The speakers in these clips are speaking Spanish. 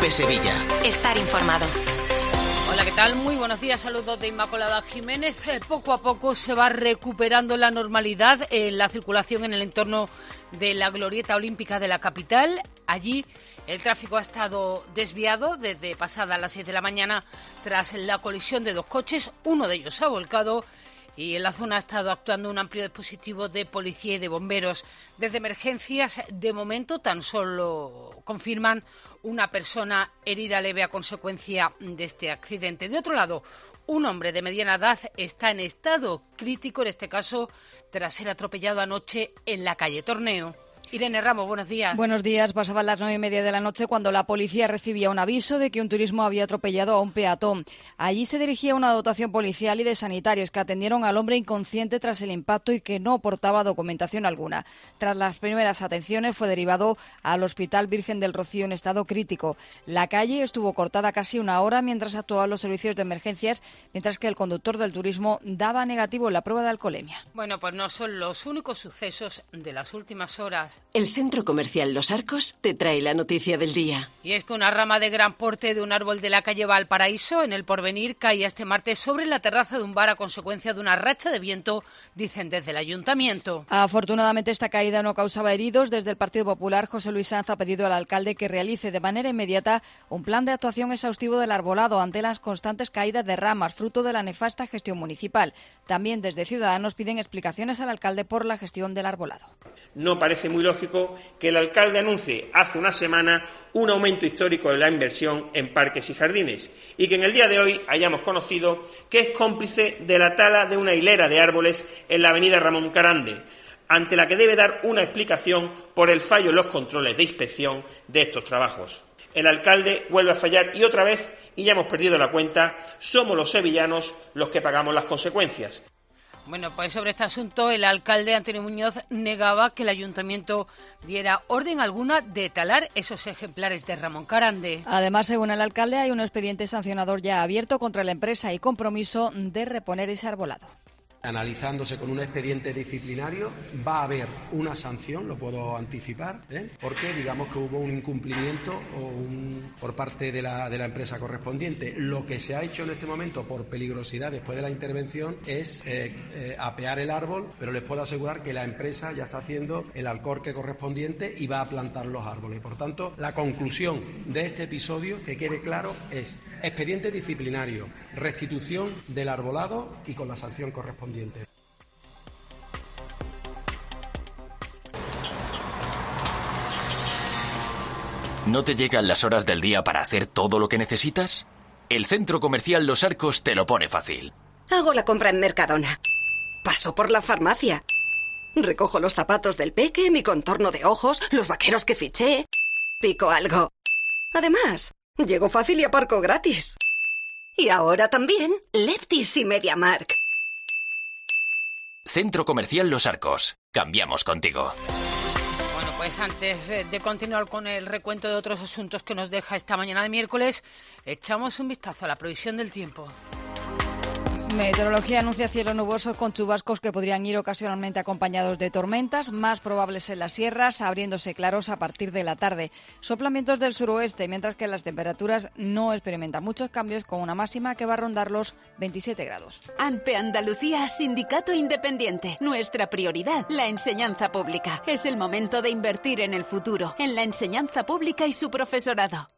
de Sevilla. Estar informado. Hola, ¿qué tal? Muy buenos días, saludos de Inmaculada Jiménez. Poco a poco se va recuperando la normalidad en la circulación en el entorno de la Glorieta Olímpica de la capital. Allí el tráfico ha estado desviado desde pasadas las 6 de la mañana tras la colisión de dos coches. Uno de ellos se ha volcado y en la zona ha estado actuando un amplio dispositivo de policía y de bomberos. Desde emergencias, de momento, tan solo confirman una persona herida leve a consecuencia de este accidente. De otro lado, un hombre de mediana edad está en estado crítico, en este caso, tras ser atropellado anoche en la calle Torneo. Irene Ramos, buenos días. Buenos días. Pasaban las 9:30 de la noche cuando la policía recibía un aviso de que un turismo había atropellado a un peatón. Allí se dirigía una dotación policial y de sanitarios que atendieron al hombre inconsciente tras el impacto y que no portaba documentación alguna. Tras las primeras atenciones fue derivado al Hospital Virgen del Rocío en estado crítico. La calle estuvo cortada casi una hora mientras actuaban los servicios de emergencias, mientras que el conductor del turismo daba negativo en la prueba de alcoholemia. Bueno, pues no son los únicos sucesos de las últimas horas. El Centro Comercial Los Arcos te trae la noticia del día. Y es que una rama de gran porte de un árbol de la calle Valparaíso, en el Porvenir, caía este martes sobre la terraza de un bar a consecuencia de una racha de viento, dicen desde el ayuntamiento. Afortunadamente esta caída no causaba heridos. Desde el Partido Popular, José Luis Sanz ha pedido al alcalde que realice de manera inmediata un plan de actuación exhaustivo del arbolado ante las constantes caídas de ramas, fruto de la nefasta gestión municipal. También desde Ciudadanos piden explicaciones al alcalde por la gestión del arbolado. No parece muy lógico que el alcalde anuncie hace una semana un aumento histórico de la inversión en parques y jardines y que en el día de hoy hayamos conocido que es cómplice de la tala de una hilera de árboles en la avenida Ramón Carande, ante la que debe dar una explicación por el fallo en los controles de inspección de estos trabajos. El alcalde vuelve a fallar y otra vez, y ya hemos perdido la cuenta, somos los sevillanos los que pagamos las consecuencias. Bueno, pues sobre este asunto el alcalde Antonio Muñoz negaba que el ayuntamiento diera orden alguna de talar esos ejemplares de Ramón Carande. Además, según el alcalde, hay un expediente sancionador ya abierto contra la empresa y compromiso de reponer ese arbolado. Analizándose con un expediente disciplinario, va a haber una sanción, lo puedo anticipar, porque digamos que hubo un incumplimiento por parte de la empresa correspondiente. Lo que se ha hecho en este momento por peligrosidad después de la intervención es apear el árbol, pero les puedo asegurar que la empresa ya está haciendo el alcorque correspondiente y va a plantar los árboles. Por tanto, la conclusión de este episodio, que quede claro, es expediente disciplinario, restitución del arbolado y con la sanción correspondiente. ¿No te llegan las horas del día para hacer todo lo que necesitas? El Centro Comercial Los Arcos te lo pone fácil. Hago la compra en Mercadona. Paso por la farmacia. Recojo los zapatos del peque, mi contorno de ojos, los vaqueros que fiché. Pico algo. Además, llego fácil y aparco gratis. Y ahora también Lefties y MediaMarkt. Centro Comercial Los Arcos. Cambiamos contigo. Bueno, pues antes de continuar con el recuento de otros asuntos que nos deja esta mañana de miércoles, echamos un vistazo a la previsión del tiempo. Meteorología anuncia cielos nubosos con chubascos que podrían ir ocasionalmente acompañados de tormentas, más probables en las sierras, abriéndose claros a partir de la tarde. Soplan vientos del suroeste, mientras que las temperaturas no experimentan muchos cambios, con una máxima que va a rondar los 27 grados. ANPE Andalucía, Sindicato Independiente. Nuestra prioridad, la enseñanza pública. Es el momento de invertir en el futuro, en la enseñanza pública y su profesorado.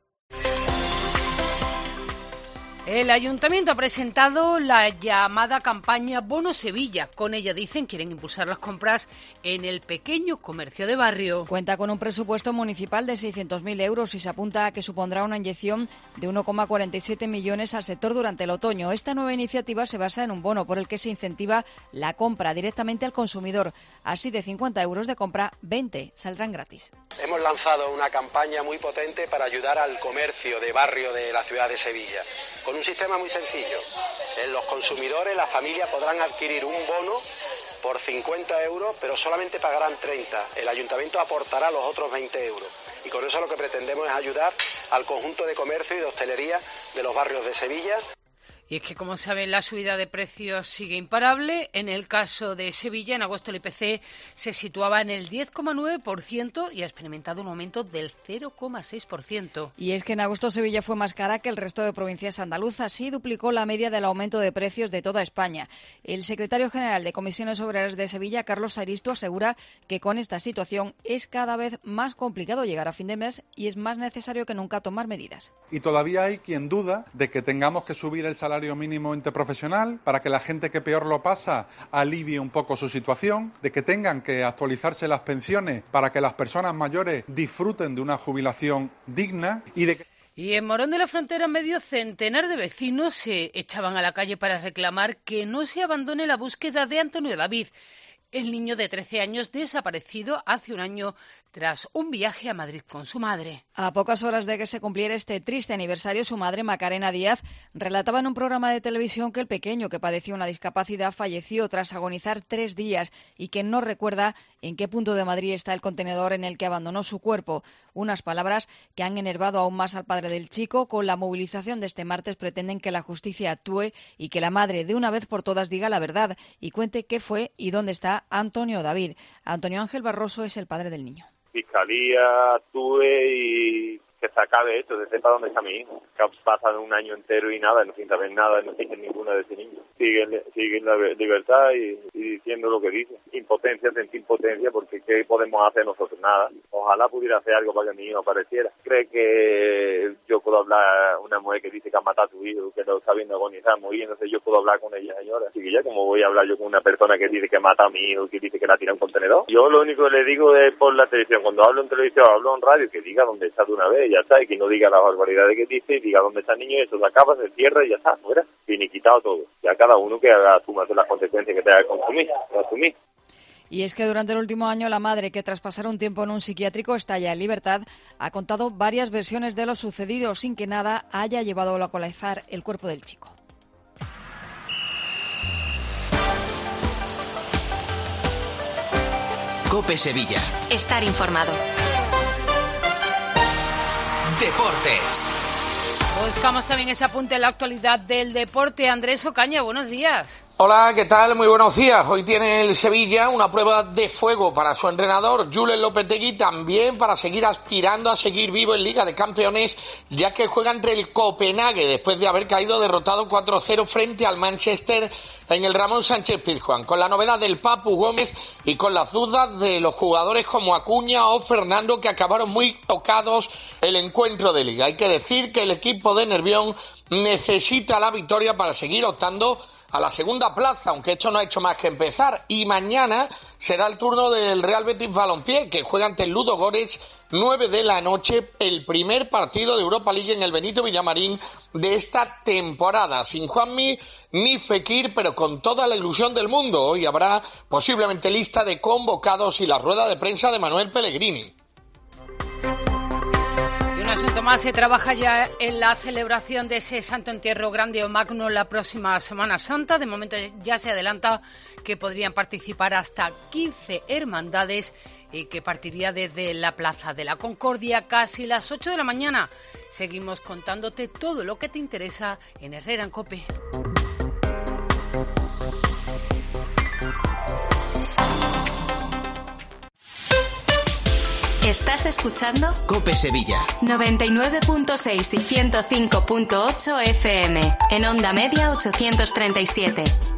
El Ayuntamiento ha presentado la llamada campaña Bono Sevilla. Con ella, dicen, quieren impulsar las compras en el pequeño comercio de barrio. Cuenta con un presupuesto municipal de 600.000 euros y se apunta a que supondrá una inyección de 1,47 millones al sector durante el otoño. Esta nueva iniciativa se basa en un bono por el que se incentiva la compra directamente al consumidor. Así, de 50 euros de compra, 20 saldrán gratis. Hemos lanzado una campaña muy potente para ayudar al comercio de barrio de la ciudad de Sevilla. Con un sistema muy sencillo. Los consumidores, la familia, podrán adquirir un bono por 50 euros, pero solamente pagarán 30. El ayuntamiento aportará los otros 20 euros. Y con eso lo que pretendemos es ayudar al conjunto de comercio y de hostelería de los barrios de Sevilla. Y es que, como saben, la subida de precios sigue imparable. En el caso de Sevilla, en agosto el IPC se situaba en el 10,9% y ha experimentado un aumento del 0,6%. Y es que en agosto Sevilla fue más cara que el resto de provincias andaluzas y duplicó la media del aumento de precios de toda España. El secretario general de Comisiones Obreras de Sevilla, Carlos Sairisto, asegura que con esta situación es cada vez más complicado llegar a fin de mes y es más necesario que nunca tomar medidas. Y todavía hay quien duda de que tengamos que subir el salario mínimo interprofesional para que la gente que peor lo pasa alivie un poco su situación, de que tengan que actualizarse las pensiones para que las personas mayores disfruten de una jubilación digna y de que... Y en Morón de la Frontera, medio centenar de vecinos se echaban a la calle para reclamar que no se abandone la búsqueda de Antonio David, el niño de 13 años desaparecido hace un año tras un viaje a Madrid con su madre. A pocas horas de que se cumpliera este triste aniversario, su madre, Macarena Díaz, relataba en un programa de televisión que el pequeño, que padecía una discapacidad, falleció tras agonizar 3 días y que no recuerda en qué punto de Madrid está el contenedor en el que abandonó su cuerpo. Unas palabras que han enervado aún más al padre del chico. Con la movilización de este martes pretenden que la justicia actúe y que la madre de una vez por todas diga la verdad y cuente qué fue y dónde está Antonio David. Antonio Ángel Barroso es el padre del niño. Fiscalía actúe y que se acabe esto, se sepa dónde está mi hijo. Que ha pasado un año entero y nada, no sin saber nada, no siguen ninguna de ese niño. Siguen la libertad y diciendo lo que dice. Impotencia, sentir impotencia, porque ¿qué podemos hacer nosotros? Nada. Ojalá pudiera hacer algo para que mi hijo apareciera. ¿Cree que yo puedo hablar una mujer que dice que ha matado a su hijo, que lo está viendo agonizar, muriéndose? Yo puedo hablar con ella, señora. Así que ya, como voy a hablar yo con una persona que dice que mata a mi hijo, que dice que la tira a un contenedor? Yo lo único que le digo es por la televisión. Cuando hablo en televisión, hablo en radio, que diga dónde está de una vez, ya está, y que no diga las barbaridades que dice, y diga dónde está el niño, y eso se acaba, se cierra y ya está, fuera, finiquitado todo. Ya cada uno que asuma las consecuencias que tenga que asumir. Y es que durante el último año la madre, que tras pasar un tiempo en un psiquiátrico está ya en libertad, ha contado varias versiones de lo sucedido sin que nada haya llevado a localizar el cuerpo del chico. COPE Sevilla. Estar informado. Deportes. Buscamos también ese apunte en la actualidad del deporte. Andrés Ocaña, buenos días. Hola, ¿qué tal? Muy buenos días. Hoy tiene el Sevilla una prueba de fuego para su entrenador, Julen Lopetegui, también para seguir aspirando a seguir vivo en Liga de Campeones, ya que juega entre el Copenhague después de haber caído derrotado 4-0 frente al Manchester en el Ramón Sánchez Pizjuán, con la novedad del Papu Gómez y con las dudas de los jugadores como Acuña o Fernando, que acabaron muy tocados el encuentro de Liga. Hay que decir que el equipo de Nervión necesita la victoria para seguir optando a la segunda plaza, aunque esto no ha hecho más que empezar. Y mañana será el turno del Real Betis Balompié, que juega ante el Ludogorets, 9 de la noche, el primer partido de Europa League en el Benito Villamarín de esta temporada. Sin Juanmi ni Fekir, pero con toda la ilusión del mundo. Hoy habrá posiblemente lista de convocados y la rueda de prensa de Manuel Pellegrini. Asunto más, se trabaja ya en la celebración de ese Santo Entierro Grande o Magno la próxima Semana Santa. De momento ya se adelanta que podrían participar hasta 15 hermandades y que partiría desde la Plaza de la Concordia casi las 8 de la mañana. Seguimos contándote todo lo que te interesa en Herrera en COPE. ¿Estás escuchando? COPE Sevilla. 99.6 y 105.8 FM. En onda media 837.